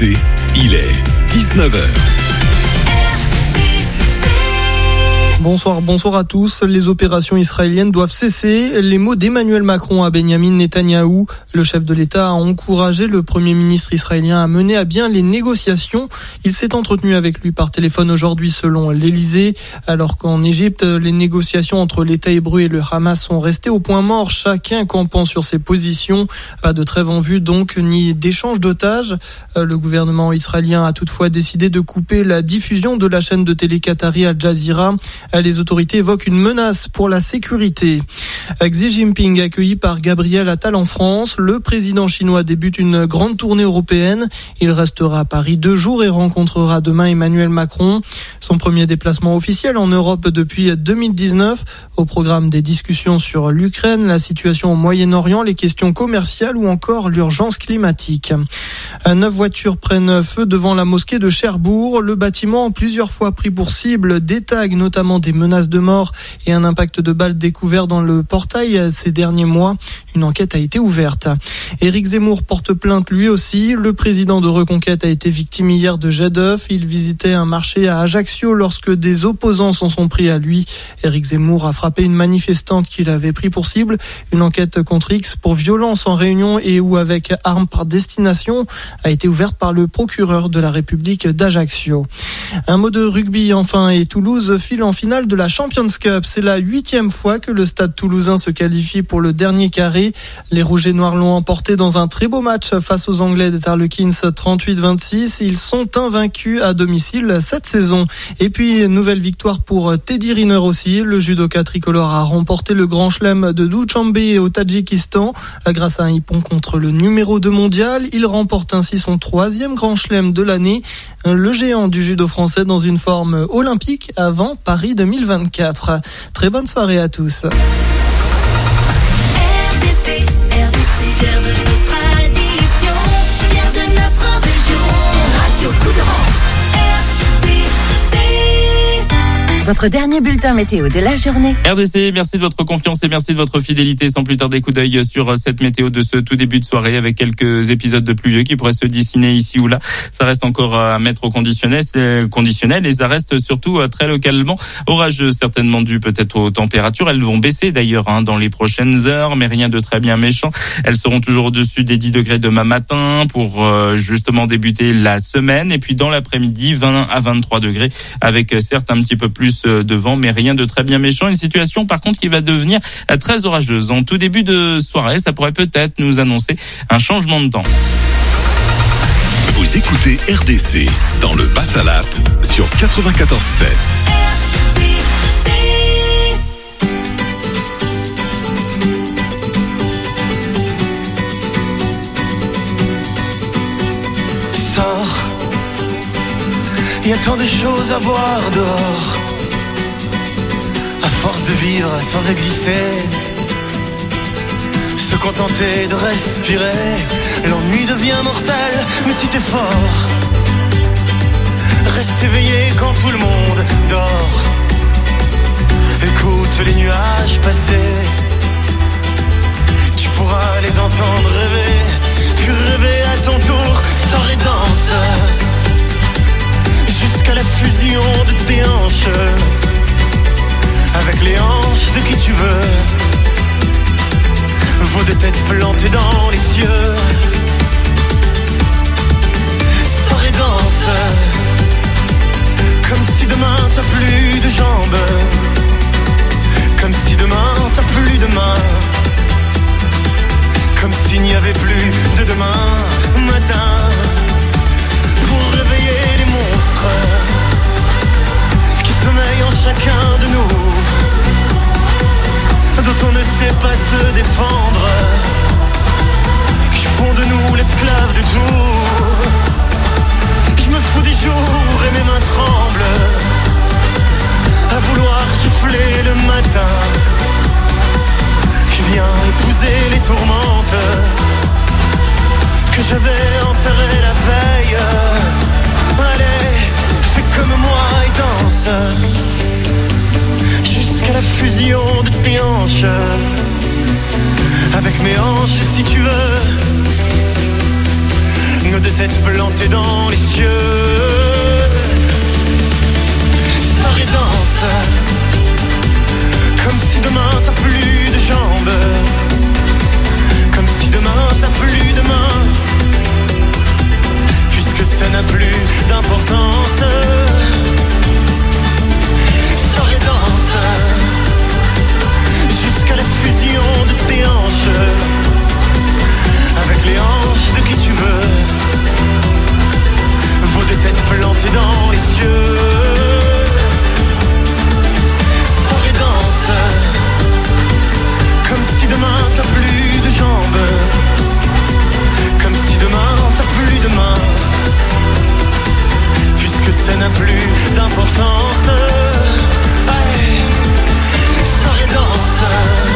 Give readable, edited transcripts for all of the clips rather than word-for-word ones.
RDC, il est 19h. Bonsoir à tous. Les opérations israéliennes doivent cesser. Les mots d'Emmanuel Macron à Benyamin Netanyahou. Le chef de l'État a encouragé le Premier ministre israélien à mener à bien les négociations. Il s'est entretenu avec lui par téléphone aujourd'hui selon l'Élysée. Alors qu'en Égypte, les négociations entre l'État hébreu et le Hamas sont restées au point mort, chacun campant sur ses positions. Pas de trêve en vue donc, ni d'échange d'otages. Le gouvernement israélien a toutefois décidé de couper la diffusion de la chaîne de télé qatari Al Jazeera. Les autorités évoquent une menace pour la sécurité. Xi Jinping accueilli par Gabriel Attal en France. Le président chinois débute une grande tournée européenne. Il restera à Paris 2 jours et rencontrera demain Emmanuel Macron. Son premier déplacement officiel en Europe depuis 2019. Au programme des discussions sur l'Ukraine, la situation au Moyen-Orient, les questions commerciales ou encore l'urgence climatique. 9 voitures prennent feu devant la mosquée de Cherbourg. Le bâtiment, plusieurs fois pris pour cible, des tags, notamment des menaces de mort et un impact de balles découvert dans le portail ces derniers mois. Une enquête a été ouverte. Éric Zemmour porte plainte lui aussi. Le président de Reconquête a été victime hier de jet d'œufs. Il visitait un marché à Ajaccio lorsque des opposants s'en sont pris à lui. Éric Zemmour a frappé une manifestante qu'il avait pris pour cible. Une enquête contre X pour violence en réunion et ou avec arme par destination a été ouverte par le procureur de la République d'Ajaccio. Un mot de rugby enfin, et Toulouse file en finale de la Champions Cup. C'est la 8e fois que le stade toulousain se qualifie pour le dernier carré. Les Rouges et Noirs l'ont emporté dans un très beau match face aux Anglais des Harlequins 38-26. Ils sont invaincus à domicile cette saison. Et puis, nouvelle victoire pour Teddy Riner aussi. Le judoka tricolore a remporté le grand chelem de Dushanbe au Tadjikistan grâce à un hippon contre le numéro 2 mondial. Il remporte ainsi son 3e grand chelem de l'année. Le géant du judo français dans une forme olympique avant Paris 2024. Très bonne soirée à tous. RDC, fier de notre tradition, fier de notre région. Radio Couserans, RDC. Votre dernier bulletin météo de la journée. RDC, merci de votre confiance et merci de votre fidélité. Sans plus tarder, coup d'œil sur cette météo de ce tout début de soirée avec quelques épisodes de pluvieux qui pourraient se dessiner ici ou là. Ça reste encore à mettre au conditionnel et ça reste surtout très localement orageux, certainement dû peut-être aux températures. Elles vont baisser d'ailleurs dans les prochaines heures, mais rien de très bien méchant. Elles seront toujours au-dessus des 10 degrés demain matin pour justement débuter la semaine. Et puis dans l'après-midi, 20 à 23 degrés avec certes un petit peu plus de vent, mais rien de très bien méchant. Une situation par contre qui va devenir très orageuse. En tout début de soirée, ça pourrait peut-être nous annoncer un changement de temps. Vous écoutez RDC dans le Bas-Salat sur 94.7. Sors, il y a tant de choses à voir dehors. À force de vivre sans exister, se contenter de respirer, l'ennui devient mortel. Mais si t'es fort, reste éveillé quand tout le monde dort. Écoute les nuages passer, tu pourras les entendre rêver. Puis rêver à ton tour, sors et danse jusqu'à la fusion de tes hanches avec les hanches de qui tu veux. Vos deux têtes plantées dans les cieux. Sors et danse comme si demain t'as plus de jambes, comme si demain t'as plus de mains, comme s'il n'y avait plus de demain matin. Pour réveiller les monstres qui sommeillent en chacun de nous, dont on ne sait pas se défendre, qui font de nous l'esclave de tout. Je me fous des jours et mes mains tremblent à vouloir gifler le matin qui vient épouser les tourmentes que j'avais enterrées la veille. Allez, fais comme moi et danse jusqu'à la fusion de tes hanches avec mes hanches si tu veux. nos deux têtes plantées dans les cieux. Sors et danse, comme si demain t'as plus de jambes, comme si demain t'as plus de mains, puisque ça n'a plus d'importance. Sors et danse, jusqu'à la fusion de tes hanches avec les hanches de qui tu veux, vos deux têtes plantées dans les cieux. Sors et danse, comme si demain t'as plus de jambes, comme si demain t'as plus de mains, puisque ça n'a plus d'importance. Allez, sors et danse.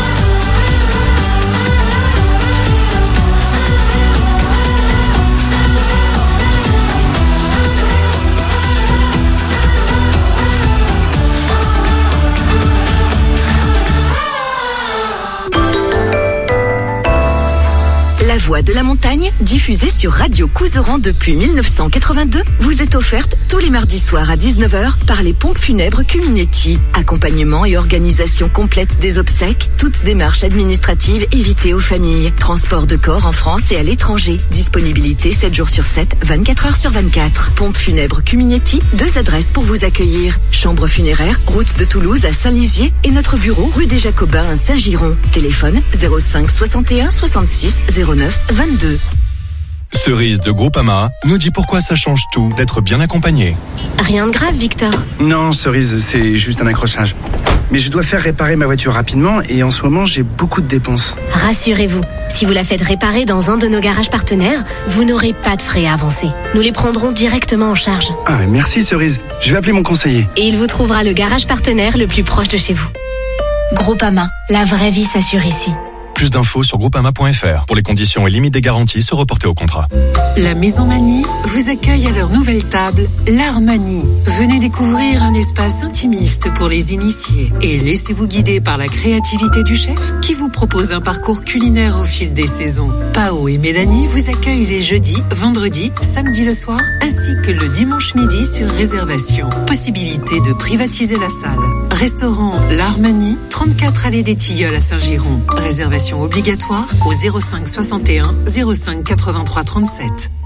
La voix de la montagne, diffusée sur Radio Couserans depuis 1982, vous est offerte tous les mardis soirs à 19h par les pompes funèbres Cuminetti. Accompagnement et organisation complète des obsèques, toutes démarches administratives évitées aux familles. Transport de corps en France et à l'étranger. Disponibilité 7 jours sur 7, 24 heures sur 24. Pompes funèbres Cuminetti, 2 adresses pour vous accueillir. Chambre funéraire, route de Toulouse à Saint-Lizier et notre bureau rue des Jacobins à Saint-Giron. Téléphone 05 61 66 09 22. Cerise de Groupama nous dit pourquoi ça change tout d'être bien accompagné. Rien de grave, Victor. Non, Cerise, c'est juste un accrochage. Mais je dois faire réparer ma voiture rapidement et en ce moment, j'ai beaucoup de dépenses. Rassurez-vous, si vous la faites réparer dans un de nos garages partenaires, vous n'aurez pas de frais à avancer. Nous les prendrons directement en charge. Ah, merci Cerise. Je vais appeler mon conseiller. Et il vous trouvera le garage partenaire le plus proche de chez vous. Groupama, la vraie vie s'assure ici. Plus d'infos sur groupama.fr. Pour les conditions et limites des garanties, se reporter au contrat. La Maison Manie vous accueille à leur nouvelle table, l'Art Manie. Venez découvrir un espace intimiste pour les initiés et laissez-vous guider par la créativité du chef qui vous propose un parcours culinaire au fil des saisons. Pao et Mélanie vous accueillent les jeudis, vendredis, samedi le soir ainsi que le dimanche midi sur réservation. Possibilité de privatiser la salle. Restaurant l'Art Manie, 34 allée des Tilleuls à Saint-Giron. Réservation obligatoire au 05 61 05 83 37.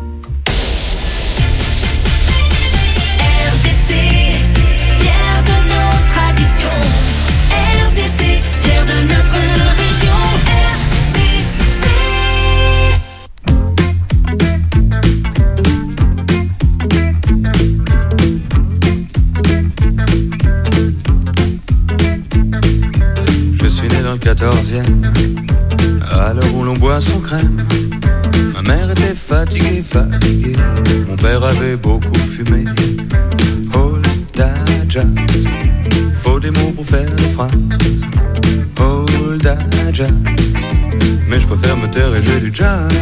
RDC, fier de nos traditions. RDC, fier de notre région. Je suis né dans le 14e, à l'heure où l'on boit son crème. Ma mère était fatiguée. Mon père avait beaucoup fumé. Hold that jazz, faut des mots pour faire des phrases. Hold that jazz, mais je préfère me taire et jouer du jazz.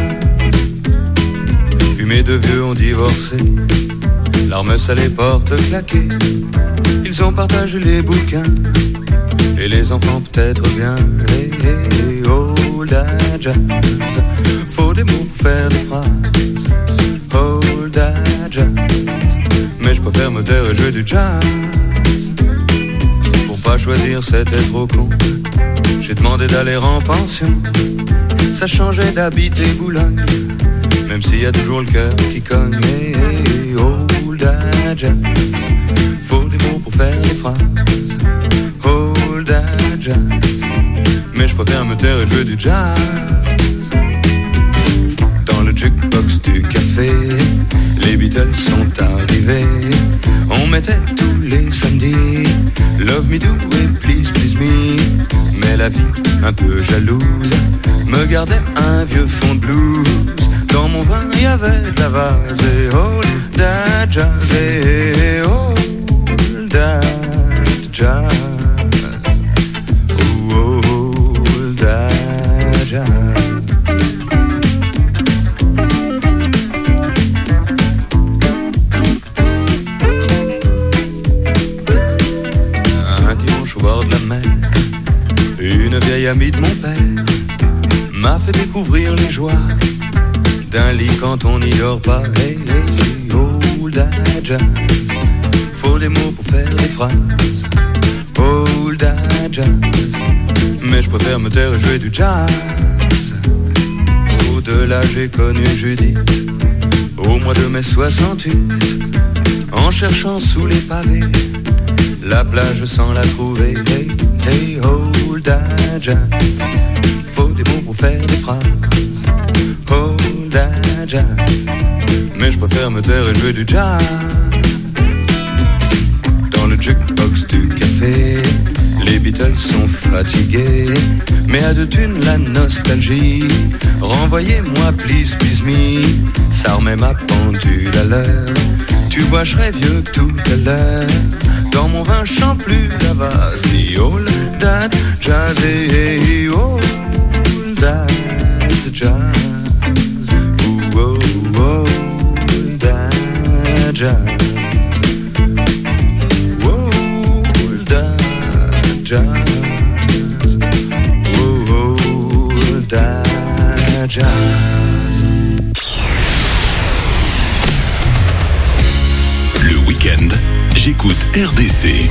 Puis mes deux vieux ont divorcé, l'arme ça les porte claquées. Ils ont partagé les bouquins et les enfants peut-être bien. Hey, hey, hold that jazz, faut des mots pour faire des phrases. Hold that jazz, mais je préfère me taire et jouer du jazz. Pour pas choisir c'était trop con, j'ai demandé d'aller en pension. Ça changeait d'habiter Boulogne, même s'il y a toujours le cœur qui cogne. Hey, hey, hold that jazz, faut des mots pour faire des phrases. Hold that jazz, mais je préfère me taire et jouer du jazz. Dans le jukebox du café, les Beatles sont arrivés. On mettait tous les samedis Love Me Do et Please Please Me. Mais la vie, un peu jalouse, me gardait un vieux fond de blues. Dans mon vin, il y avait de la vase. Et hold that jazz, et hold that jazz. Oh, hold that jazz. Au bord de la mer, une vieille amie de mon père m'a fait découvrir les joies d'un lit quand on n'y dort pas. Hey, hey, old that jazz. Faut des mots pour faire des phrases. Old that jazz. Mais je préfère me taire et jouer du jazz. Au-delà j'ai connu Judith au mois de mai 68. En cherchant sous les pavés la plage sans la trouver. Hey, hey, old that jazz. Faut des mots pour faire des phrases. Old that jazz. Mais je préfère me taire et jouer du jazz. Dans le jukebox du café, les Beatles sont fatigués, mais à deux thunes la nostalgie. Renvoyez-moi please, please me. Ça remet ma pendule à l'heure. Tu vois je serai vieux que tout à l'heure. Dans mon vin je chante plus la vase. Ni all that jazz, hey, all that jazz. Ooh, oh, oh, that jazz. Oh, that jazz. Oh, that jazz. Le week-end, j'écoute RDC.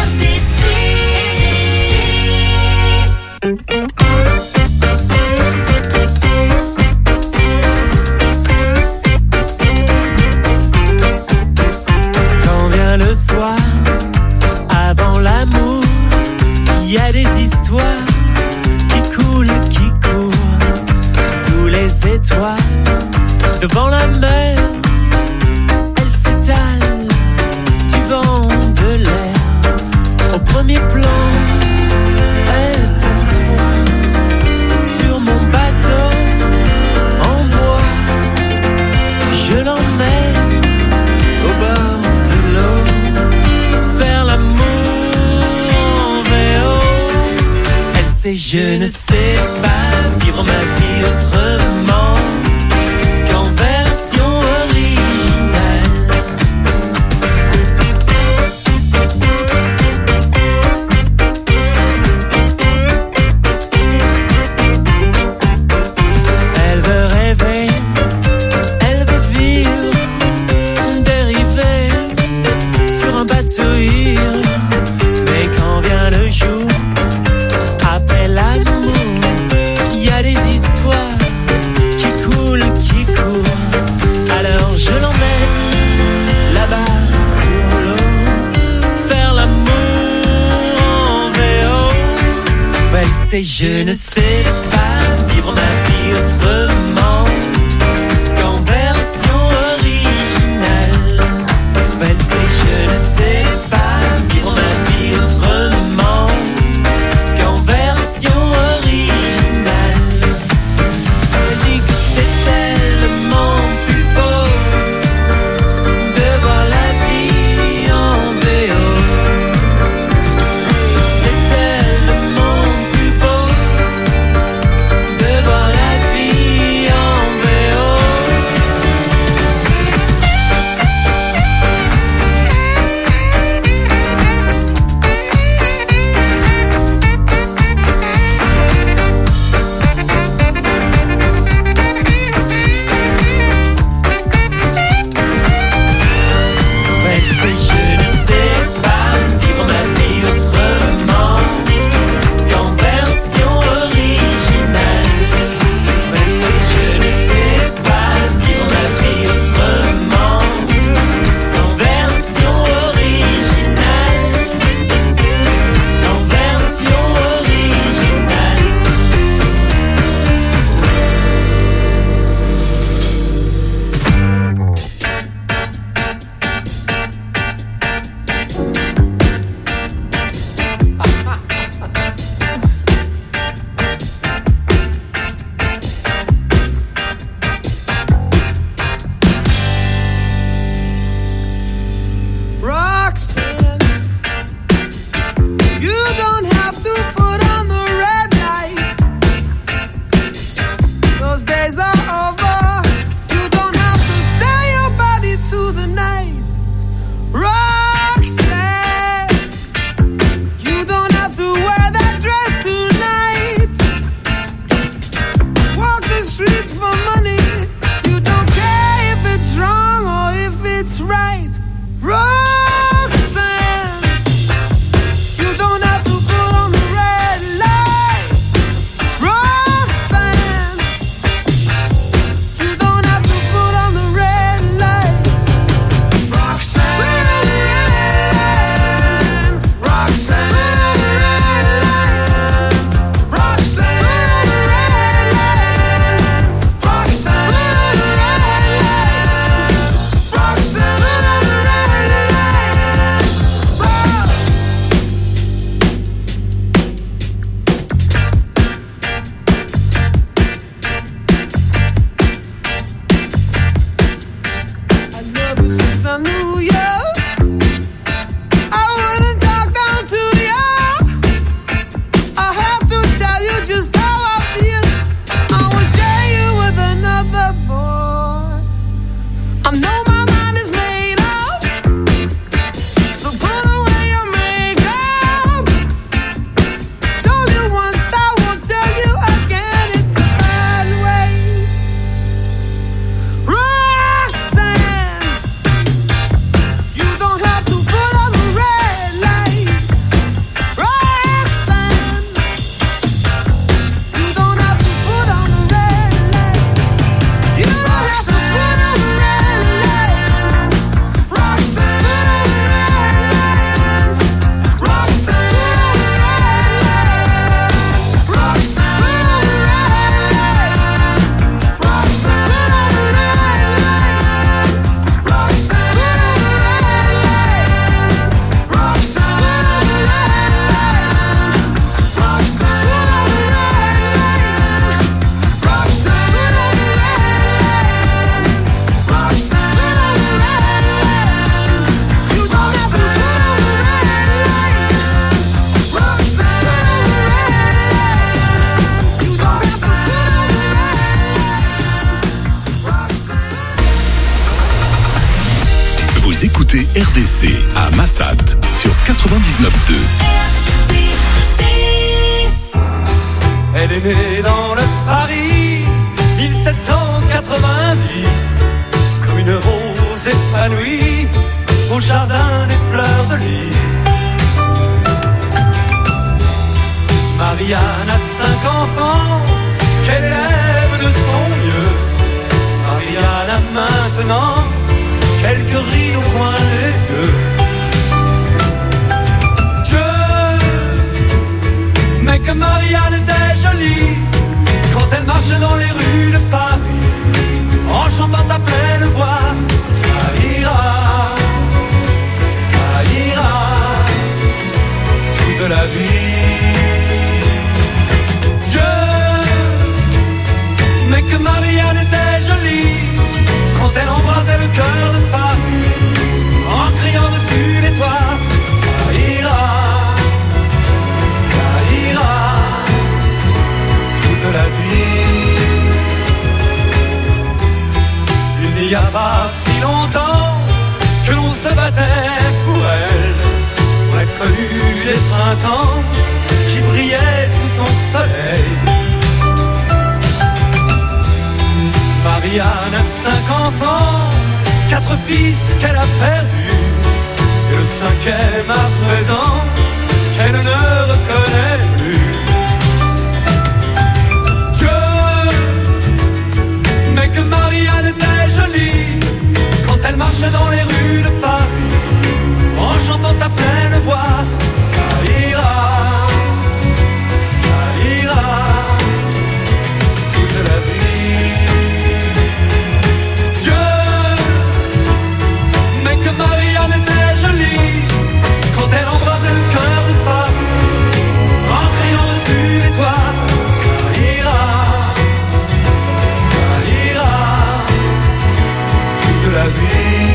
Quand vient le soir, avant l'amour, il y a des histoires qui coulent, qui courent sous les étoiles, devant la mer. Elle s'étale du vent, de l'air. Au premier plan, elle s'assoit sur mon bateau en bois. Je l'emmène au bord de l'eau, faire l'amour en vélo. Elle sait, je ne sais pas vivre ma vie autrement qu'en version originale. Elle veut rêver, elle veut vivre, dériver sur un bateau ivre. Mais quand vient le jour, après l'amour, il y a des histoires qui coulent, qui courent. Alors je l'emmène là-bas sur l'eau, faire l'amour en vélo. Elle sait, je ne sais pas vivre ma vie autrement qu'en version originale. Elle sait, je ne sais pas vivre ma vie autrement qu'en version originale. Elle dit que c'est tellement plus beau de voir la vie en VO. C'est tellement plus beau de voir la vie en VO. RDC à Massat sur 99.2. Elle est née dans le Paris 1790, comme une rose épanouie au jardin des fleurs de lys. Marianne a 5 enfants qu'elle élève de son mieux. Marianne a maintenant quelques rides au coin des yeux. Dieu, mais que Marianne était jolie quand elle marche dans les rues de Paris, en chantant à pleine voix. Ça ira toute la vie. Dieu, mais que Marianne était jolie quand elle embrassait le cœur de Paris, en criant dessus les toits. Ça ira toute la vie. Il n'y a pas si longtemps que l'on se battait pour elle. On a connu des printemps qui brillaient sous son soleil. Marianne a 5 enfants, 4 fils qu'elle a perdus, et le 5e à présent qu'elle ne reconnaît plus. Dieu, mais que Marianne était jolie quand elle marchait dans les rues de Paris, en chantant à pleine voix. Ça ira toute la vie. Dieu, mais que Marianne était jolie quand elle embrassait le cœur de Paris, en criant dessus les toits. Ça ira toute la vie.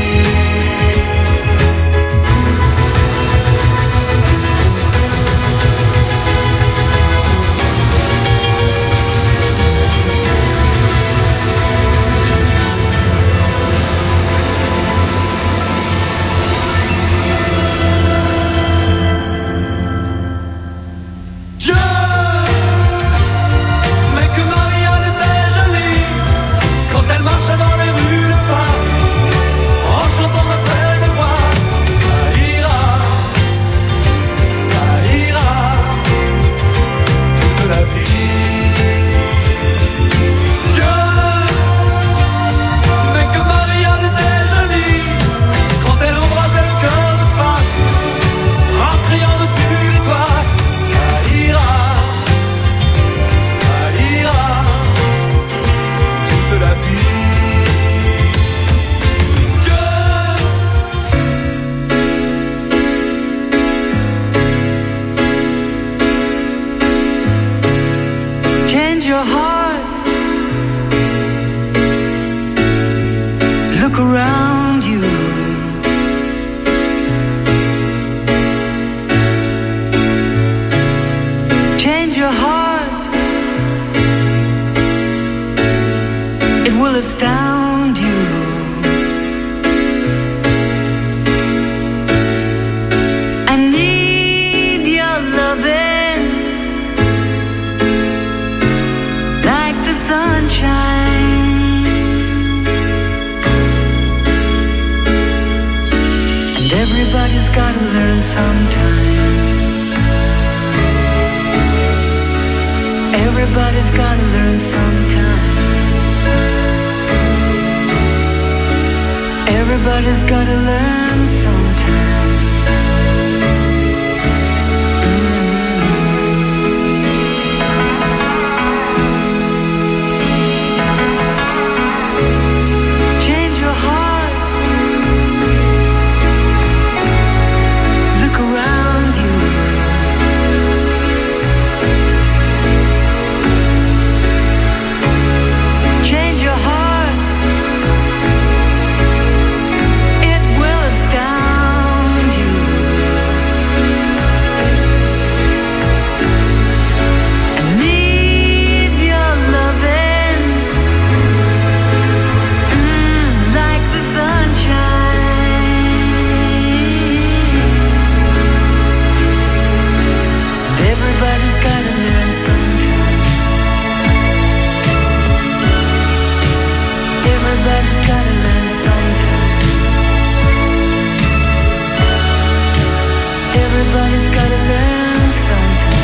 Around you, change your heart, it will astound you. I need your loving like the sunshine. Everybody's gotta learn sometime. Everybody's gotta learn sometime. Everybody's gotta learn sometime. Change your heart. Look around you. Change your heart. It will astound Everybody's gotta learn sometime.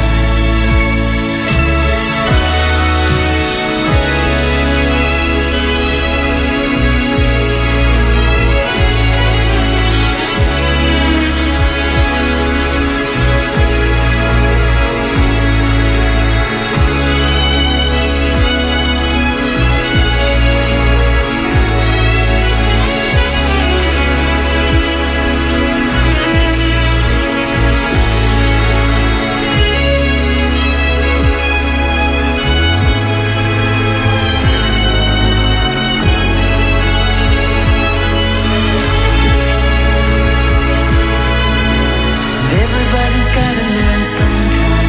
Everybody's gotta learn sometime.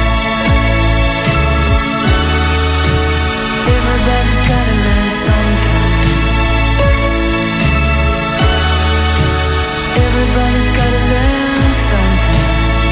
Everybody's gotta learn sometime. Everybody's gotta learn sometime.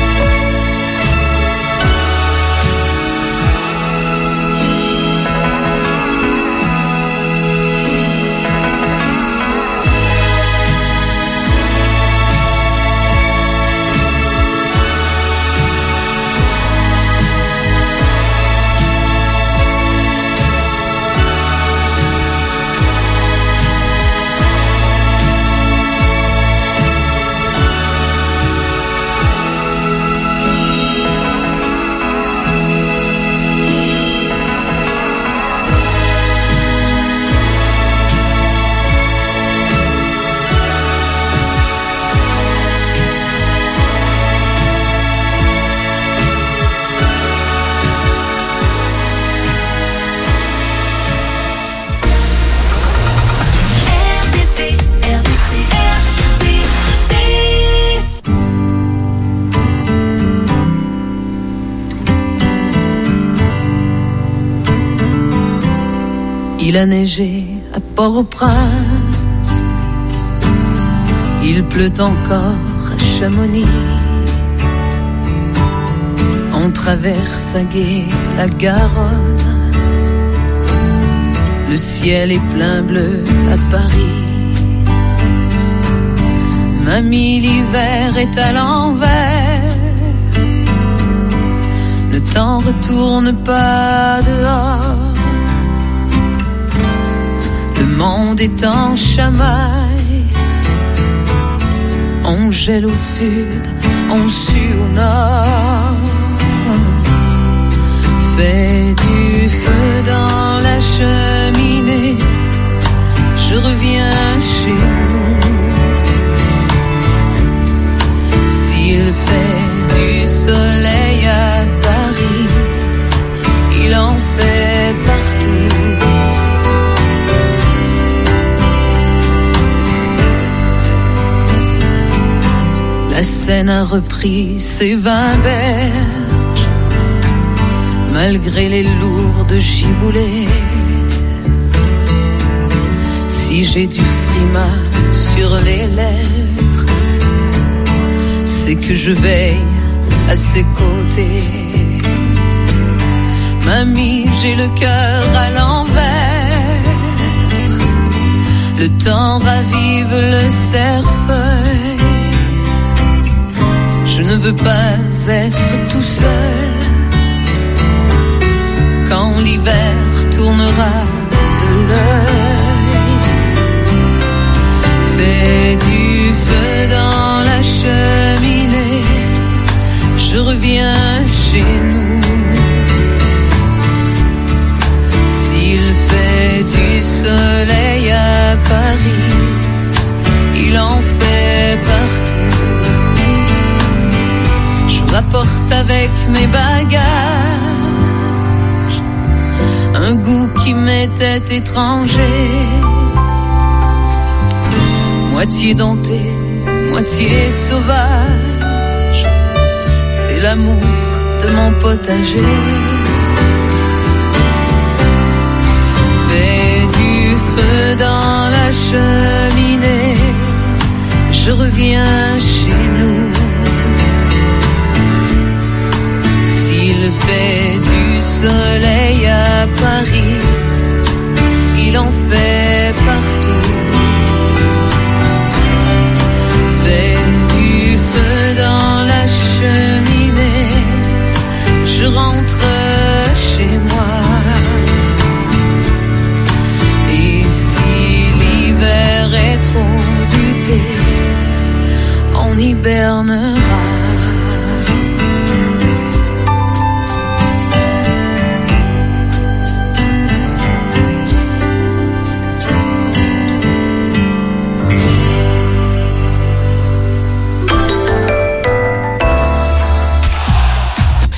RDC, RDC, RDC. Il a neigé à Port-au-Prince, il pleut encore à Chamonix. On traverse à gué la Garonne, le ciel est plein bleu à Paris. Mamie, l'hiver est à l'envers, ne t'en retourne pas dehors. Le monde est en chamaille, on gèle au sud, on sue au nord. Fais du feu dans la cheminée, je reviens chez nous. S'il fait du soleil à Paris, il en fait partout. La Seine a repris ses 20 berges, malgré les lourdes giboulées. Si j'ai du frima sur les lèvres, c'est que je veille à ses côtés. Mamie, j'ai le cœur à l'envers, le temps ravive le cerfeuil. Je ne veux pas être tout seul quand l'hiver tournera de l'œil. Fais du feu dans la cheminée, je reviens chez nous. S'il fait du soleil à Paris, il en fait partout. Je rapporte avec mes bagages un goût qui m'était étranger. Moitié dompté, moitié sauvage, c'est l'amour de mon potager. Fais du feu dans la cheminée, je reviens chez nous. S'il fait du soleil à Paris, il en fait partout. Fais du feu dans la cheminée,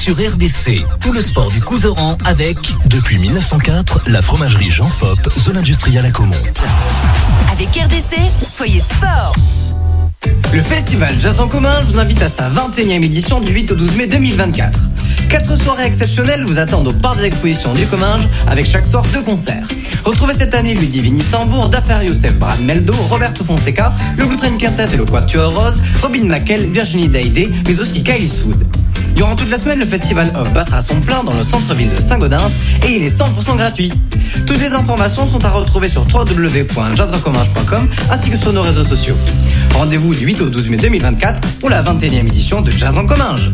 sur RDC. Tout le sport du Couserans avec... Depuis 1904, la fromagerie Jean Fop, zone industrielle à Caumont. Avec RDC, soyez sport. Le festival Jazz en commun vous invite à sa 21e édition du 8 au 12 mai 2024. 4 soirées exceptionnelles vous attendent au parc des expositions du Comminges avec chaque soir 2 concerts. Retrouvez cette année Ludivine Sambour, Dafer Youssef, Brad Meldo, Roberto Fonseca, le Blue Train Quintet et le Quatuor Rose, Robin McKell, Virginie Day, mais aussi Kylie Sood. Durant toute la semaine, le Festival Off battra son plein dans le centre-ville de Saint-Gaudens et il est 100% gratuit. Toutes les informations sont à retrouver sur www.jazzencomminges.com ainsi que sur nos réseaux sociaux. Rendez-vous du 8 au 12 mai 2024 pour la 21e édition de Jazz en Comminges.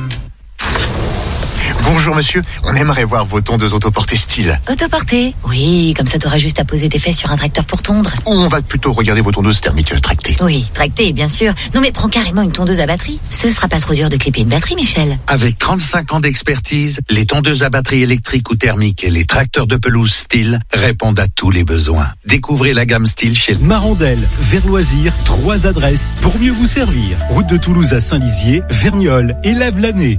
Bonjour monsieur, on aimerait voir vos tondeuses autoportées style. Autoportée? Oui, comme ça t'auras juste à poser tes fesses sur un tracteur pour tondre. Ou on va plutôt regarder vos tondeuses thermiques tractées. Oui, tractée, bien sûr. Non mais prends carrément une tondeuse à batterie. Ce sera pas trop dur de clipper une batterie, Michel. Avec 35 ans d'expertise, les tondeuses à batterie électrique ou thermique et les tracteurs de pelouse style répondent à tous les besoins. Découvrez la gamme style chez Marandel, vers Loisirs, 3 adresses pour mieux vous servir. Route de Toulouse à Saint-Lizier, Verniolle et Lave-Lanay.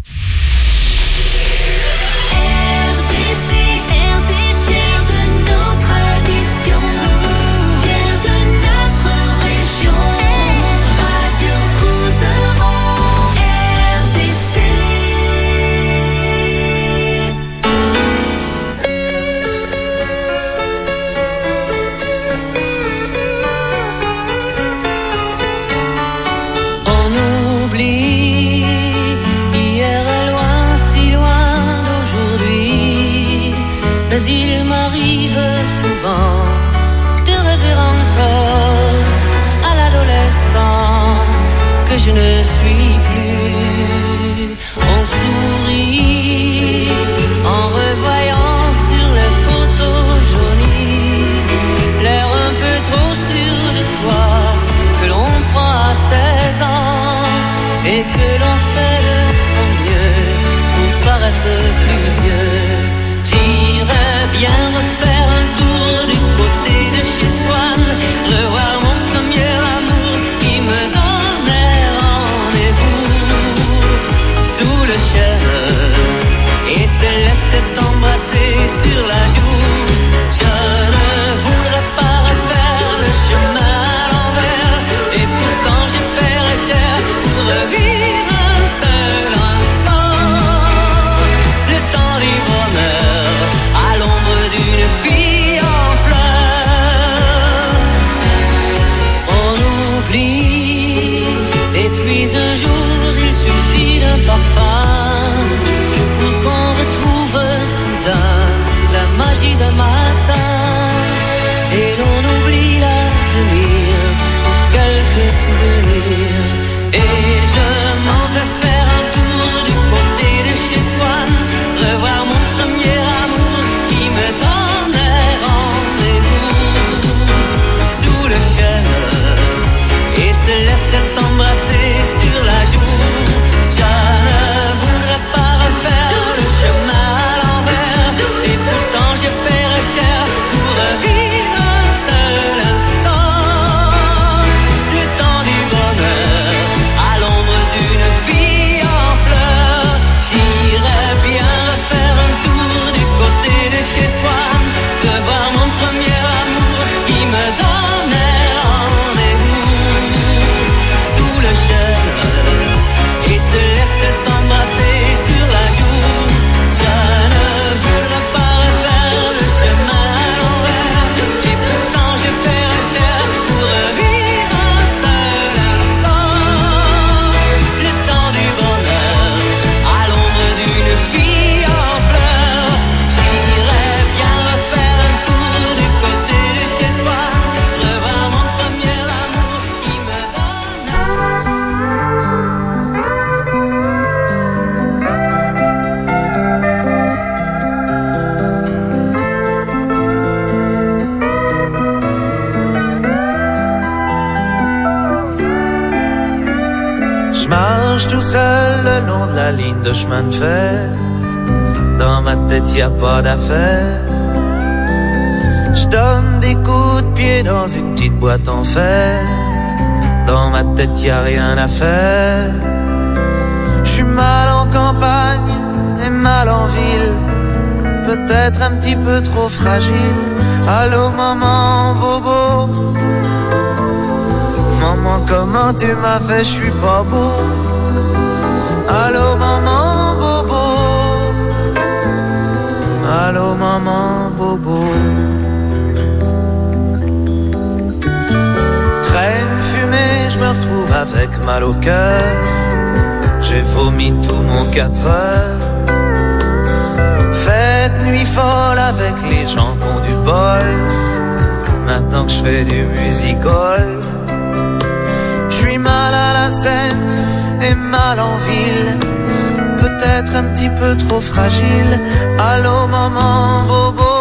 Mais il m'arrive souvent de rêver encore à l'adolescent que je ne suis plus. On sourit en revoyant sur les photos jaunies l'air un peu trop sûr de soi que l'on prend à 16 ans et que l'on fait de son mieux pour paraître plus vieux. J'irais bien refaire un tour du côté de chez Swann, revoir mon premier amour qui me donnait rendez-vous sous le chêne et se laissait embrasser sur la joue. Je ne voudrais pas refaire le chemin à l'envers et pourtant je paierais cher pour revivre un seul instant. Le temps du bonheur à l'ombre d'une fille en fleurs. On oublie et puis un jour il suffit d'un parfum pour qu'on retrouve soudain la magie d'un matin et l'on oublie l'avenir pour quelques souvenirs. Et je m'en vais faire un tour du côté de chez Swann, revoir mon premier amour qui me donnait rendez-vous sous le chêne et se laissait embrasser sur la joue. Je ne voudrais pas refaire le chemin à l'envers et pourtant je paierais cher pour revivre un seul instant. Le temps du bonheur à l'ombre d'une fille en fleurs. J'irais bien refaire un tour du côté de chez Swann, de voir mon premier amour qui me donnait rendez-vous sous le chêne et se laissait embrasser sur la joue. Je ne voudrais pas refaire le chemin à l'envers et pourtant je paierais cher pour revivre un seul instant. Le temps du bonheur à l'ombre d'une fille en fleurs. J'irais bien refaire un tour du côté de chez Swann, revoir mon premier amour qui me Je marche tout seul le long de la ligne de chemin de fer. Dans ma tête y a pas d'affaire. Je donne des coups de pied dans une petite boîte en fer. Dans ma tête y a rien à faire. Je suis mal en campagne peut-être un petit peu trop fragile. Allô maman bobo, maman comment tu m'as fait, je suis pas beau. Allô maman bobo, allô maman bobo. Traîne fumée, je me retrouve avec mal au cœur. J'ai vomi tout mon 4 heures. Fête nuit folle avec les gens qui ont du bol. Maintenant que je fais du music-hall, je suis mal à la scène et mal en ville. Peut-être un petit peu trop fragile. Allô maman bobo,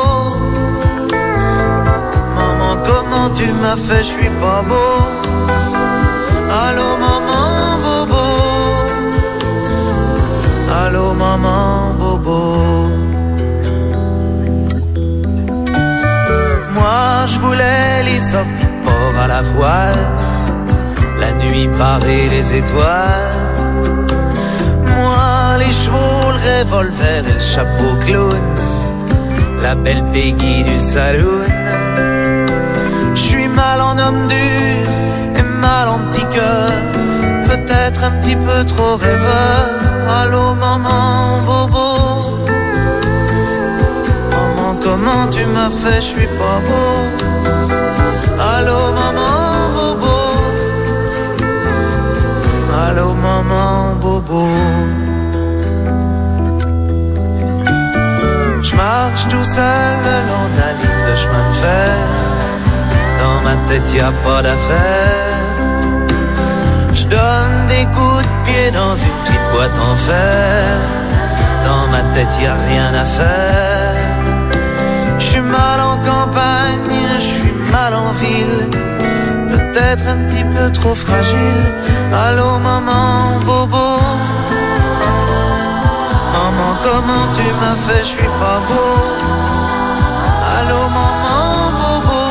maman comment tu m'as fait, je suis pas beau. Allô maman bobo, allô maman bobo. Moi je voulais les sorties de port à la voile, la nuit parée les étoiles. Moi les chevaux, le revolver et le chapeau clown, la belle Peggy du saloon. Je suis mal en homme dur et mal en petit cœur, peut-être un petit peu trop rêveur. Allô maman bobo, maman comment tu m'as fait, je suis pas beau. Allô maman bobo, allô maman bobo. Je marche tout seul le long de la ligne de chemin de fer. Dans ma tête y a pas d'affaire. Je donne des coups de pied dans une petite boîte en fer. Dans ma tête y a rien à faire. Je suis mal en campagne, je suis mal en ville, peut-être un petit peu trop fragile. Allô maman bobo, maman comment tu m'as fait, je suis pas beau. Allô maman bobo,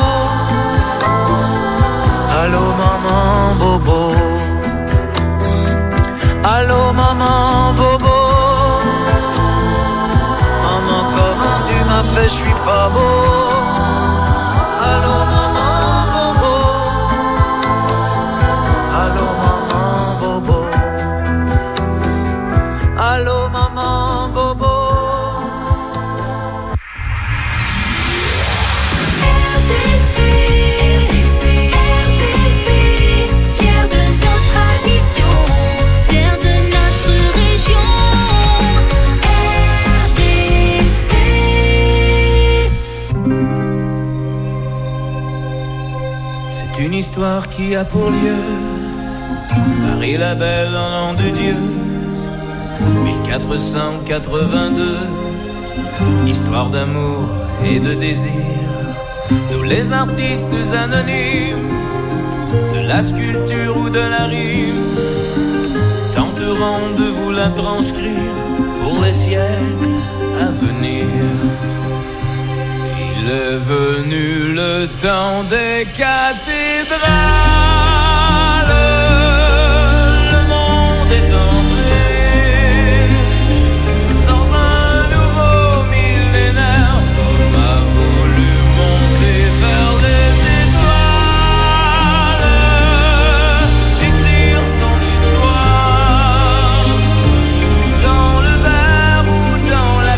allô maman bobo, allô maman bobo, maman comment tu m'as fait, je suis pas beau. Allô maman bobo, allô maman bobo, allô maman bobo. Fier de nos traditions, fier de notre région. RDC. C'est une histoire qui a pour lieu Paris la belle en l'an de Dieu 1482. Histoire d'amour et de désir. Nous les artistes anonymes de la sculpture ou de la rime tenterons de vous la transcrire pour les siècles à venir. Il est venu le temps des cathédrales. Le monde est entré dans un nouveau millénaire. L'homme a voulu monter vers les étoiles, écrire son histoire dans le verre ou dans la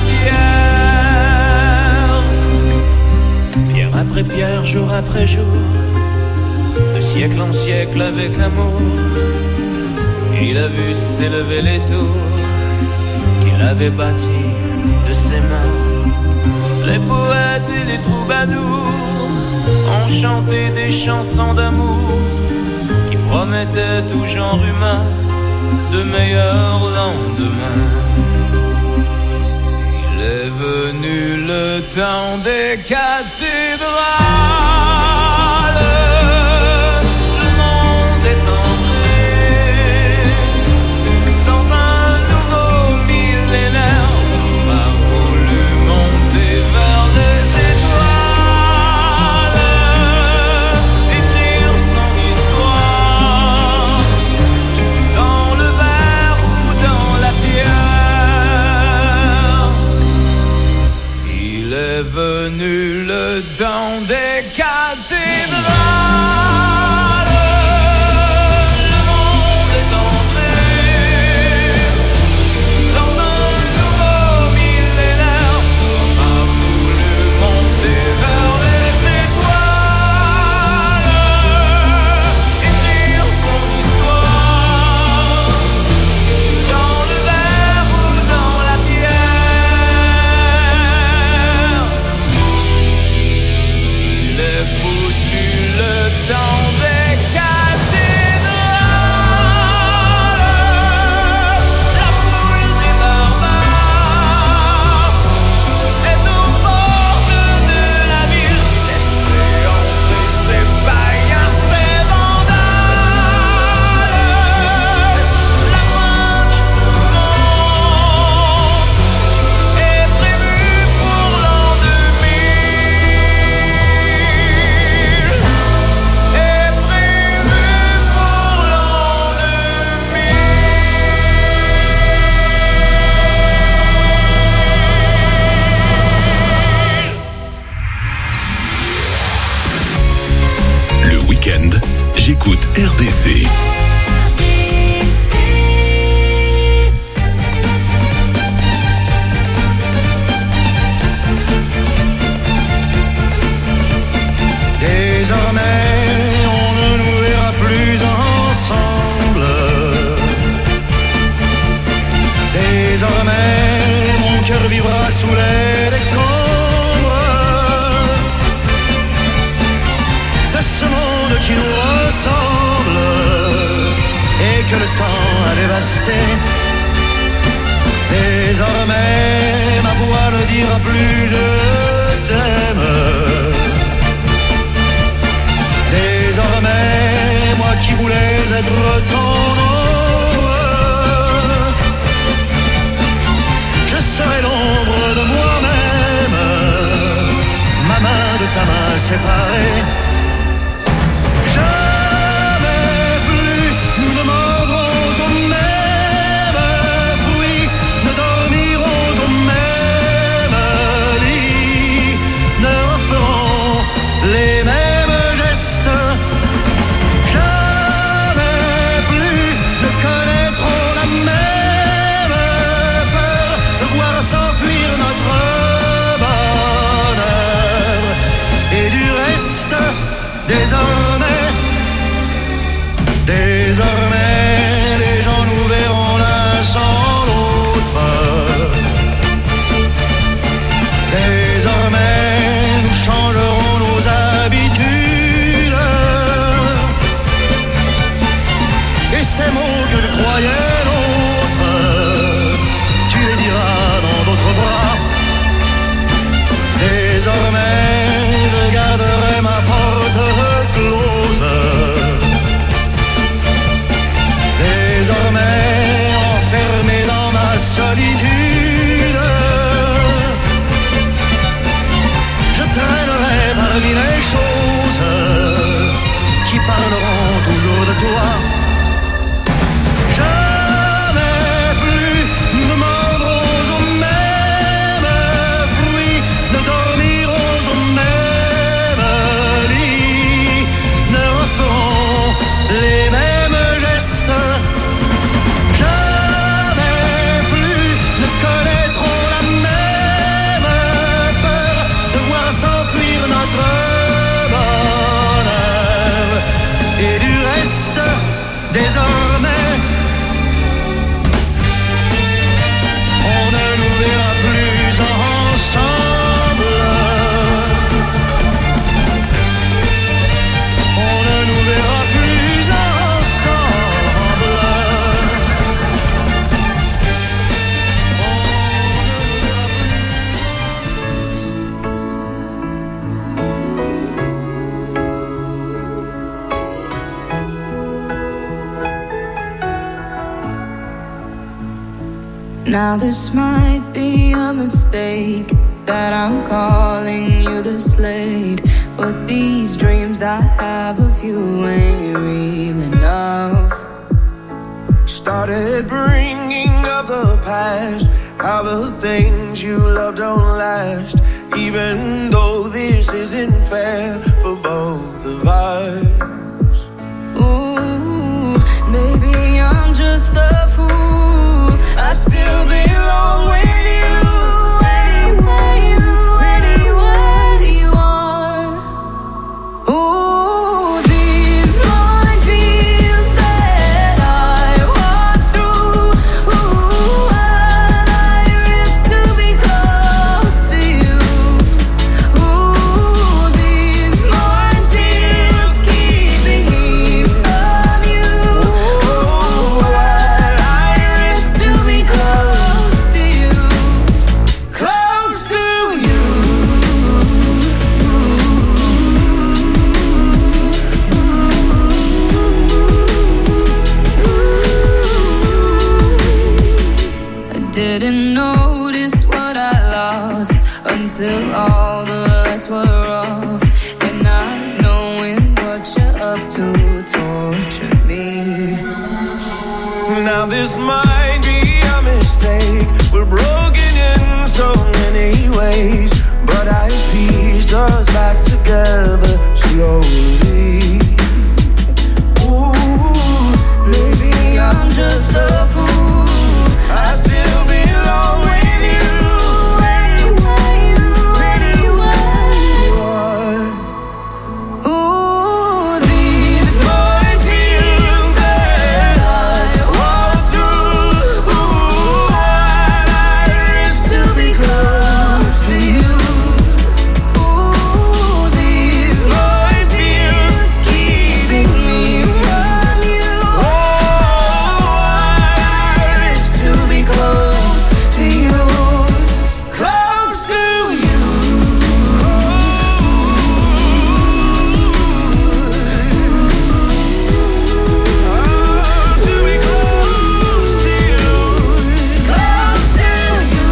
pierre. Pierre après pierre, jour après jour, de siècle en siècle avec amour, il a vu s'élever les tours qu'il avait bâties de ses mains. Les poètes et les troubadours ont chanté des chansons d'amour qui promettaient tout genre humain de meilleurs lendemains. Il est venu le temps des cathédrales. Le monde est entré dans un nouveau millénaire. L'homme a voulu monter vers les étoiles, écrire son histoire dans le verre ou dans la pierre. venu le temps des cathédrales. Le monde est entré dans un nouveau millénaire. A voulu monter vers les étoiles, écrire son histoire dans le verre ou dans la pierre. Il est foutu le temps des cathédrales. La foule des barbares est aux portes de la ville. Laissez entrer ces païens, ces vandales. La fin de ce monde est prévue pour l'an 2000. Est prévue pour l'an 2000. Le week-end, j'écoute RDC. Désormais, on ne nous verra plus ensemble. Désormais, mon cœur vivra sous les décombres de ce monde qui nous ressemble et que le temps a dévasté. Désormais, ma voix ne dira plus je t'aime. Désormais, moi qui voulais être ton ombre, je serai l'ombre de moi-même, ma main de ta main séparée. Jamais plus nous ne mordrons au même fruit, ne dormirons au même lit, ne referons les mêmes gestes. Jamais plus ne connaîtrons la même peur de voir s'enfuir notre bonheur. Et du reste, désormais, les gens nous verront l'un sans l'autre. Désormais, nous changerons nos habitudes. Et ces mots que je croyais nôtres, tu les diras dans d'autres bras. Désormais, je garderai ma porte close. Désormais, enfermé dans ma solitude, je traînerai parmi les choses qui parleront toujours de toi. Jamais plus nous ne mordrons au même fruit, ne dormirons au même lit, ne referons les mêmes gestes. Jamais plus ne connaîtrons la même peur de voir s'enfuir notre bonheur. Et du reste, désormais, on ne nous verra plus ensemble. On ne nous verra plus ensemble. Now this might be a mistake that I'm calling you the Slade, but these dreams I have of you ain't real enough. Started bringing up the past, how the things you love don't last. even though this isn't fair for both of us. Ooh, maybe I'm just a fool. I still belong with you. Anywhere you are. Ooh, these minefields that I walk through. Ooh, and I risk to be close to you. Ooh, these minefields keeping me from you. Ooh, and I risk to be close to you. Close to you. I didn't notice what I lost until all the lights were off, and not knowing what you're up to tortured me. Now this might be a mistake. We're broken in so many ways, but I piece us back together slowly. Ooh, maybe I'm just a fool. I still belong with you. Anywhere you are. Ooh, these minefields that I walk through. Ooh, and I risk to be close to you. Ooh, these minefields keeping me from you. Oh, I risk to be close to you. Close to you. To be close to you. Close to you.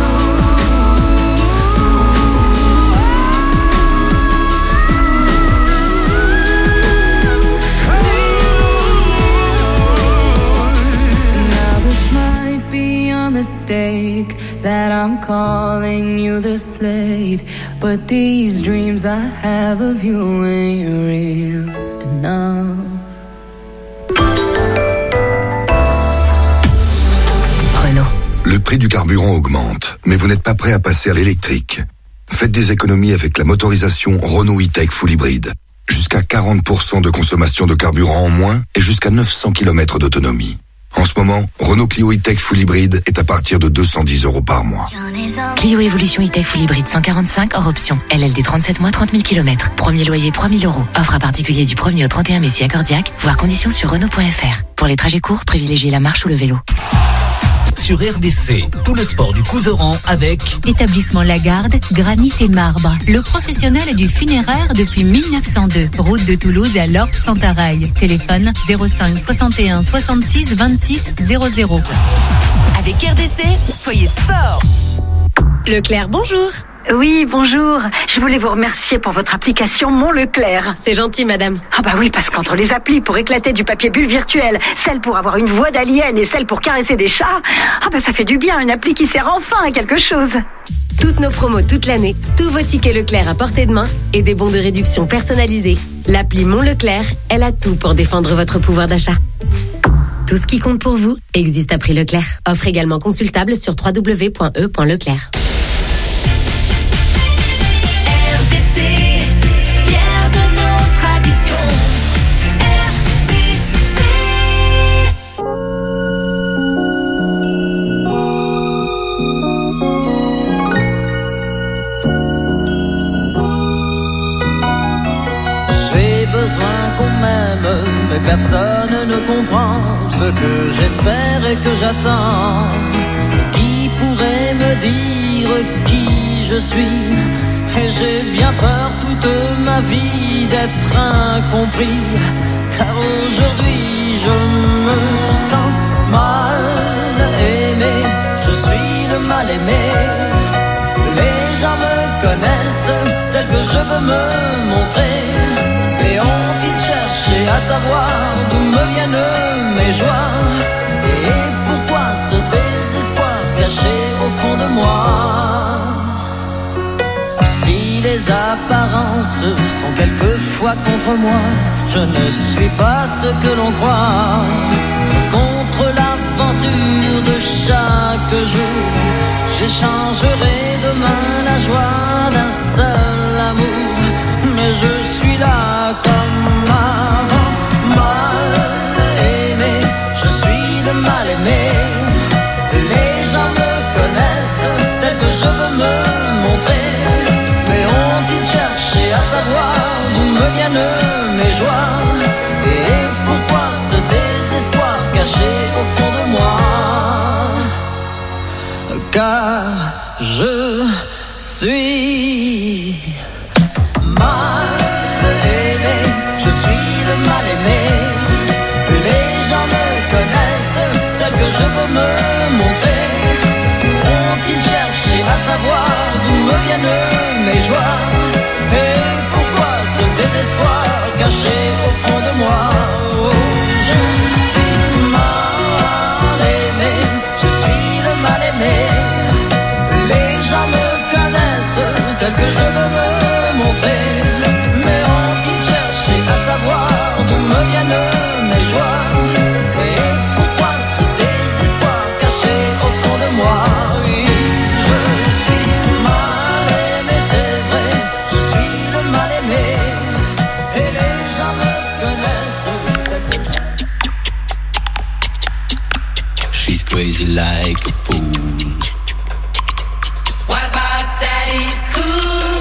Now this might be a mistake that I'm calling you this late, but these dreams I have of you ain't real enough. Le prix du carburant augmente, mais vous n'êtes pas prêt à passer à l'électrique. Faites des économies avec la motorisation Renault E-Tech Full Hybrid. Jusqu'à 40% de consommation de carburant en moins et jusqu'à 900 km d'autonomie. En ce moment, Renault Clio E-Tech Full Hybrid est à partir de 210 € par mois. Clio Evolution E-Tech Full Hybrid 145 hors option. LLD 37 mois, 30 000 km. Premier loyer 3 000 €. Offre à particulier du 1er au 31 mai si accordiaque. Voir conditions sur Renault.fr. Pour les trajets courts, privilégiez la marche ou le vélo. Sur RDC, tout le sport du Couserans avec Établissement Lagarde, granit et marbre. Le professionnel du funéraire depuis 1902. Route de Toulouse à Lorp-Santaraille. Téléphone 05 61 66 26 00. Avec RDC, soyez sport. Leclerc, bonjour. Oui, bonjour. Je voulais vous remercier pour votre application Mon Leclerc. C'est gentil, madame. Ah bah oui, parce qu'entre les applis pour éclater du papier bulle virtuel, celle pour avoir une voix d'alien et celle pour caresser des chats, ah bah ça fait du bien, une appli qui sert enfin à quelque chose. Toutes nos promos toute l'année, tous vos tickets Leclerc à portée de main et des bons de réduction personnalisés. L'appli Mon Leclerc, elle a tout pour défendre votre pouvoir d'achat. Tout ce qui compte pour vous existe à prix Leclerc. Offre également consultable sur www.e.leclerc. RDC, fier de nos traditions. RDC. J'ai besoin qu'on m'aime, mais personne ne comprend ce que j'espère et que j'attends. Qui pourrait me dire qui je suis? Et j'ai bien peur toute ma vie d'être incompris, car aujourd'hui je me sens mal aimé, je suis le mal aimé. Les gens me connaissent tel que je veux me montrer, et ont-ils cherché à savoir d'où me viennent mes joies, et pourquoi ce désespoir caché au fond de moi? Si les apparences sont quelquefois contre moi. Je ne suis pas ce que l'on croit. Contre l'aventure de chaque jour, j'échangerai demain la joie d'un seul amour. Mais je suis là comme avant, mal aimé. Je suis le mal aimé. Les gens me connaissent tel que je veux me montrer. Mais ont-ils cherché à savoir d'où me viennent mes joies? Et pourquoi ce désespoir caché au fond de moi? Car je suis mal aimé, je suis le mal aimé. Les gens me connaissent tel que je veux me montrer. Ont-ils cherché à savoir d'où me viennent mes joies? Et pourquoi ce désespoir caché au fond de moi? Oh, je suis mal aimé, je suis le mal aimé. Les gens me connaissent tel que je veux me montrer. Mais ont-ils cherché à savoir d'où me viennent mes joies? Et pourquoi ce désespoir caché au fond de moi? Oui, je suis mal aimé, c'est vrai, je suis le mal aimé. Et les gens me connaissent tel que She's crazy like a fool. What about Daddy Cool?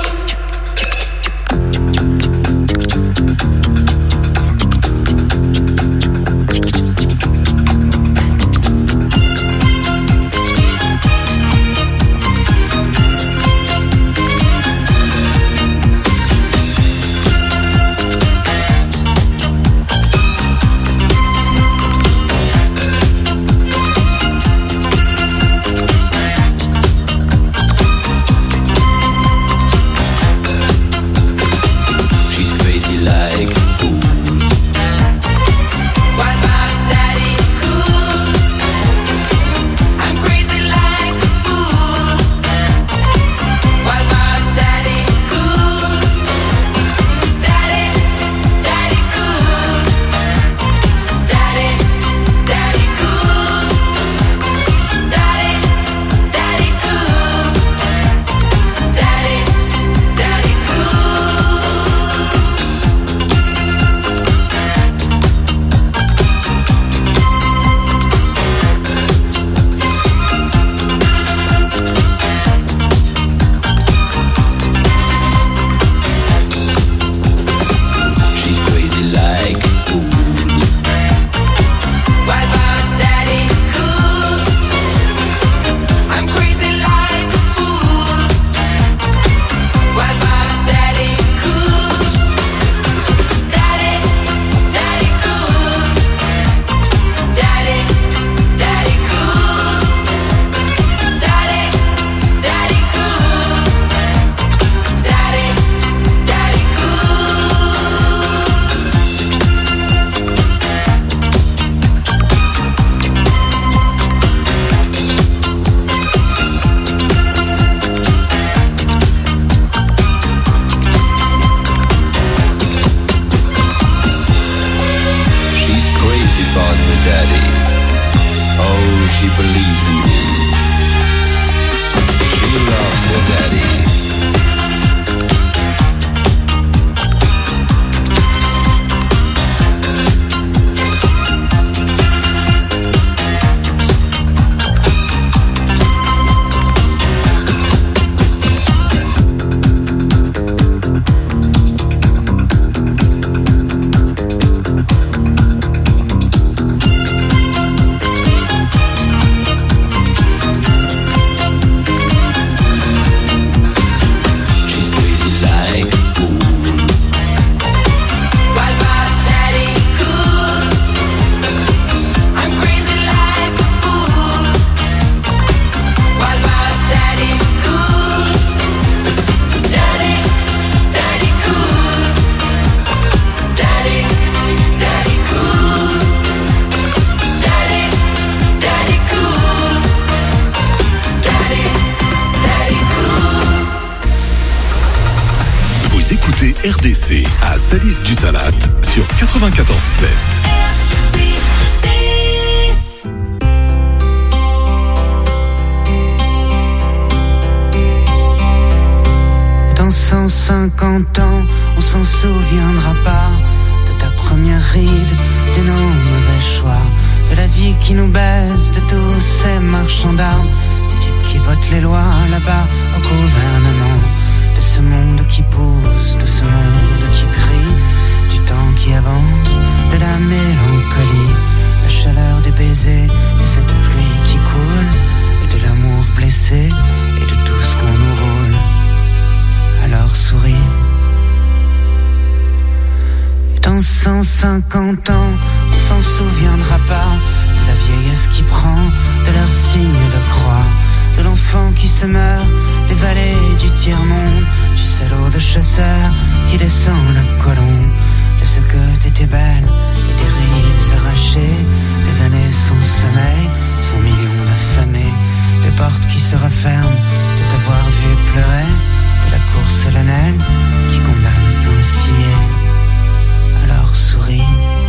RDC à Salis-du-Salat sur 94.7. Dans 150 ans, on s'en souviendra pas de ta première ride, de nos mauvais choix, de la vie qui nous baise, de tous ces marchands d'armes, des types qui votent les lois là-bas au gouvernement, de ce monde qui pousse, de ce monde qui crie, du temps qui avance, de la mélancolie, la chaleur des baisers et cette pluie qui coule, et de l'amour blessé et de tout ce qu'on nous roule. Alors souris. Et dans 150 ans, on s'en souviendra pas de la vieillesse qui prend, de leur signe de croix, de l'enfant qui se meurt, des vallées du tiers-monde, du salaud de chasseur qui descend le colombe, de ce que t'étais belle et des rives arrachées, les années sans sommeil, 100 millions d'affamés, les portes qui se referment de t'avoir vu pleurer, de la cour solennelle qui condamne sans scier. Alors souris.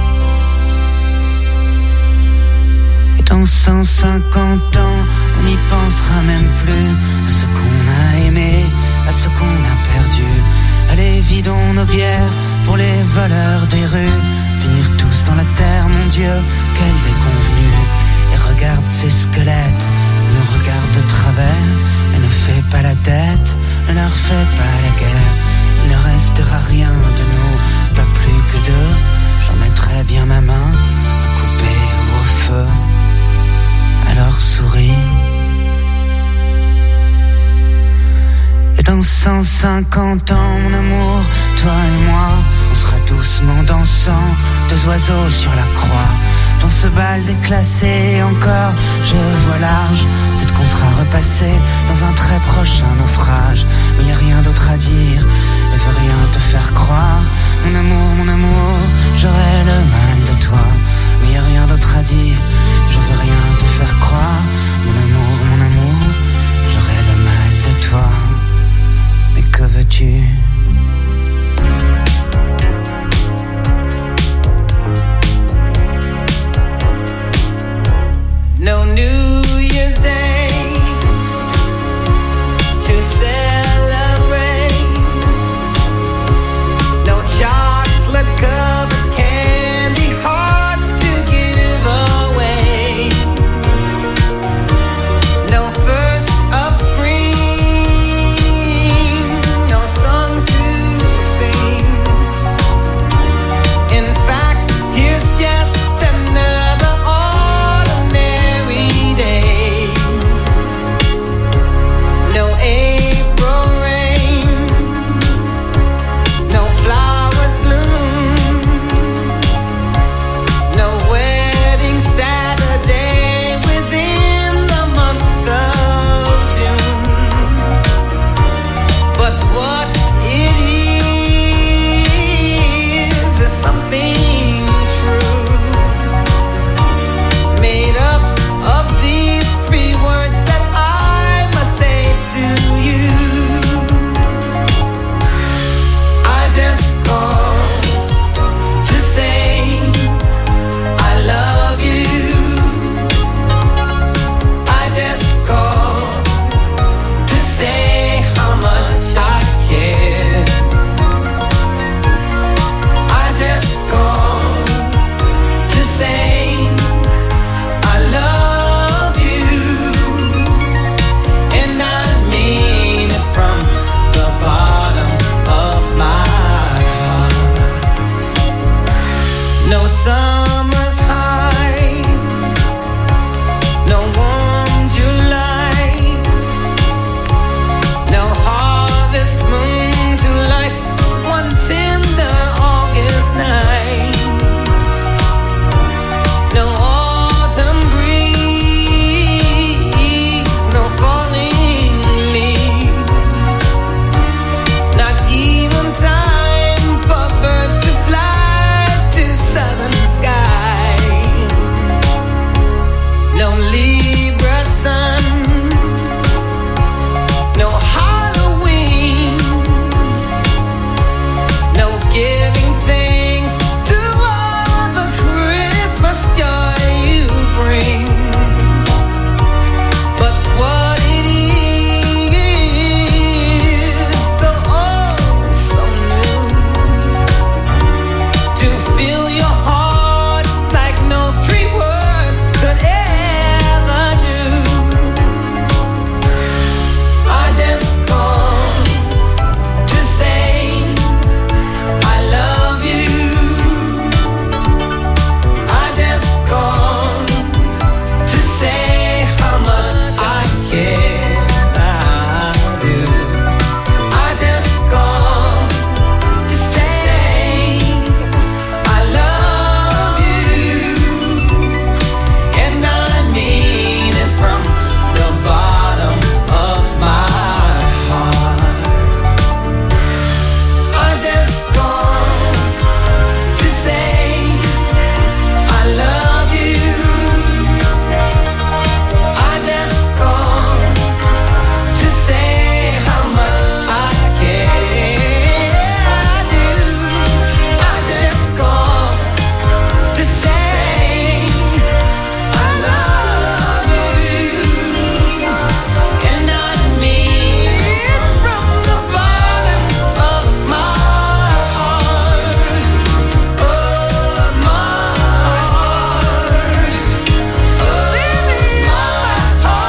Et dans 150 ans, on n'y pensera même plus à ce qu'on a aimé, à ce qu'on a perdu. Allez, vidons nos bières pour les voleurs des rues, finir tous dans la terre, mon Dieu, quelle déconvenue. Et regarde ces squelettes, nous regarde de travers, et ne fais pas la tête, ne leur fais pas la guerre. Il ne restera rien de nous, pas plus que deux. J'en mettrai bien ma main à couper au feu. Alors souris. Et dans 150 ans, mon amour, toi et moi, on sera doucement dansant, deux oiseaux sur la croix. Dans ce bal déclassé, encore je vois large. Peut-être qu'on sera repassé dans un très prochain naufrage. Mais y a rien d'autre à dire, et veut rien te faire croire. Mon amour, j'aurai le mal de toi. Mais y a rien d'autre à dire, je veux rien te faire croire.